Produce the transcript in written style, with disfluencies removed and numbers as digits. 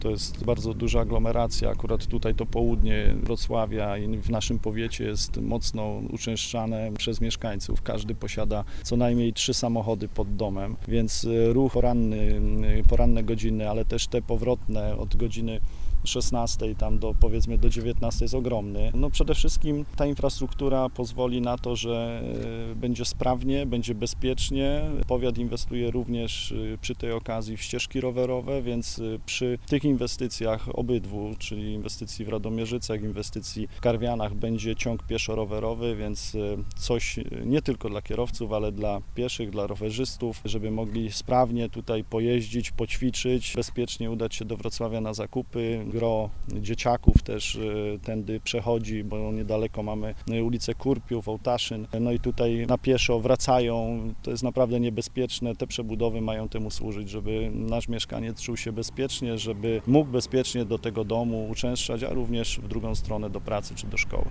To jest bardzo duża aglomeracja, akurat tutaj to południe Wrocławia i w naszym powiecie jest mocno uczęszczane przez mieszkańców. Każdy posiada co najmniej 3 samochody pod domem, więc ruch poranne godziny, ale też te powrotne od godziny 16 tam do powiedzmy do 19 jest ogromny. No przede wszystkim ta infrastruktura pozwoli na to, że będzie sprawnie, będzie bezpiecznie. Powiat inwestuje również przy tej okazji w ścieżki rowerowe, więc przy tych inwestycjach obydwu, czyli inwestycji w Radomierzycach, inwestycji w Karwianach będzie ciąg pieszo-rowerowy, więc coś nie tylko dla kierowców, ale dla pieszych, dla rowerzystów, żeby mogli sprawnie tutaj pojeździć, poćwiczyć, bezpiecznie udać się do Wrocławia na zakupy. Gro dzieciaków też tędy przechodzi, bo niedaleko mamy ulicę Kurpiów, Ołtaszyn. No i tutaj na pieszo wracają. To jest naprawdę niebezpieczne. Te przebudowy mają temu służyć, żeby nasz mieszkaniec czuł się bezpiecznie, żeby mógł bezpiecznie do tego domu uczęszczać, a również w drugą stronę do pracy czy do szkoły.